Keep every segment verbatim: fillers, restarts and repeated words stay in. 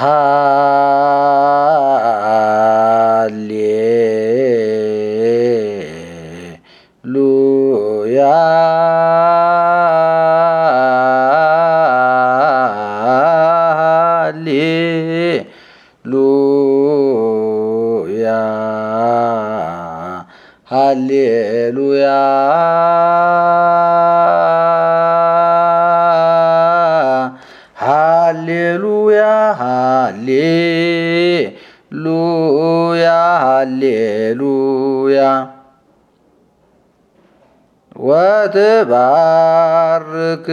ሃሌሉያ ሃሌሉያ ሃሌሉያ ሃሌሉያ ሃሌሉያ ሃሌሉያ ወትባርክ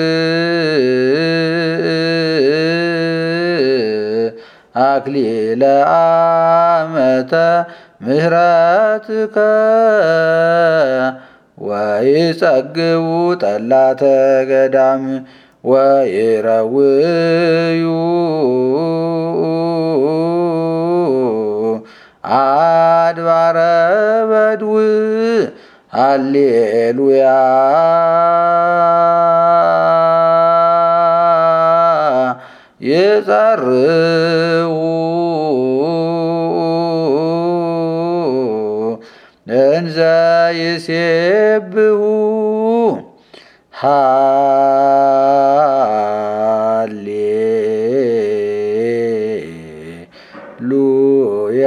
አክሊለ ዓመተ ምሕረትከ ወይጸግቡ ጠላተ ገዳም ወይረውዩ አድባረ በድው ሃሌሉያ ይጸርው እንዘ ይሴብሑ ሃሌሉያ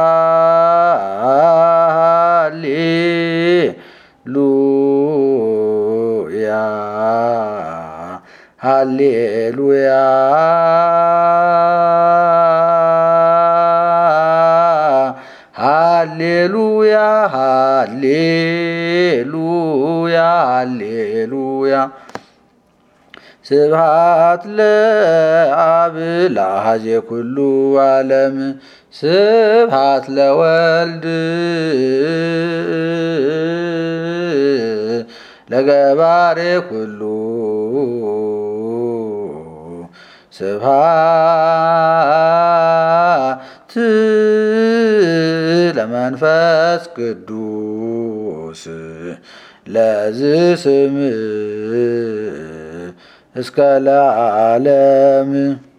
ሃሌሉያ ሃሌሉያ ሃሌሉያ ሃሌሉያ ሃሌሉያ ስብሐት ለአብ ለአኀዜ ኩሉ ዓለም ስብሐት ለወልድ ለገባሬ ኩሉ ስብሐት ለመንፈስ ቅዱስ ለዝስም እስከ ለዓለም